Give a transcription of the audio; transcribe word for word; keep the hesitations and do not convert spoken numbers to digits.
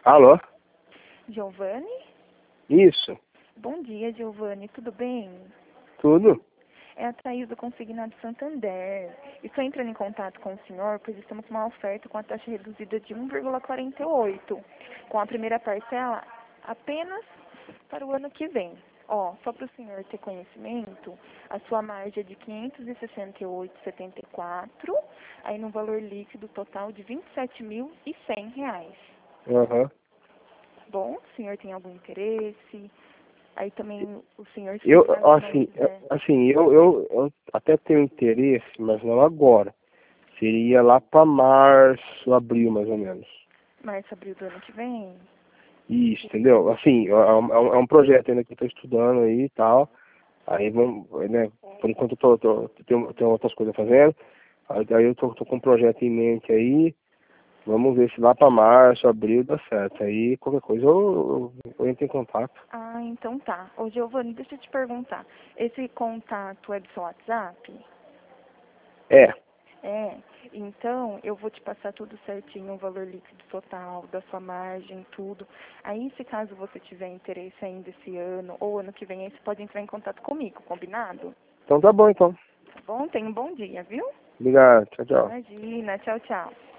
Alô? Giovanni? Isso, Bom dia, Giovanni. Tudo bem? tudo? É a Thaís do Consignado Santander. Estou entrando em contato com o senhor, pois estamos com uma oferta com a taxa reduzida de um vírgula quarenta e oito, com a primeira parcela apenas para o ano que vem. Ó, só para o senhor ter conhecimento, a sua margem é de quinhentos e sessenta e oito vírgula setenta e quatro, aí no valor líquido total de vinte e sete mil e cem reais. Aham. Bom, o senhor tem algum interesse? Aí também o senhor, se Eu, caso não assim, quiser. assim eu, eu, eu até tenho interesse, mas não agora. Seria lá para março, abril, mais ou menos. Março, abril do ano que vem? Isso, entendeu? Assim, é um, é um é um projeto ainda que eu estou estudando aí e tal. Aí vamos, né, por enquanto eu tô, tô, tenho, tenho outras coisas fazendo. Aí, aí eu tô, tô com um projeto em mente aí. Vamos ver se lá para março, abril dá certo. Aí qualquer coisa eu, eu, eu entro em contato. Ah, então tá. Ô, Giovanni, deixa eu te perguntar. Esse contato é do seu WhatsApp? É, É. Então, eu vou te passar tudo certinho, o valor líquido total, da sua margem, tudo. Aí, se caso você tiver interesse ainda esse ano, ou ano que vem, aí você pode entrar em contato comigo, combinado? então tá bom então. Tá bom? Tenha um bom dia, viu? Obrigado, tchau, tchau. Imagina. Tchau, tchau.